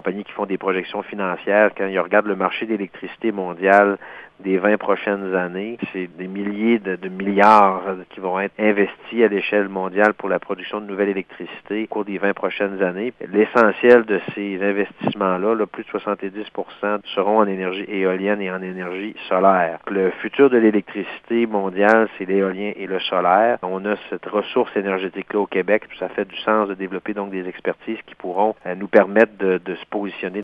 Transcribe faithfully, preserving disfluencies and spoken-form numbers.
compagnies qui font des projections financières, quand ils regardent le marché d'électricité mondial des vingt prochaines années, c'est des milliers de, de milliards qui vont être investis à l'échelle mondiale pour la production de nouvelle électricité au cours des vingt prochaines années. L'essentiel de ces investissements-là, là, plus de soixante-dix pour cent seront en énergie éolienne et en énergie solaire. Le futur de l'électricité mondiale, c'est l'éolien et le solaire. On a cette ressource énergétique-là au Québec, puis ça fait du sens de développer donc des expertises qui pourront euh, nous permettre de, de se positionner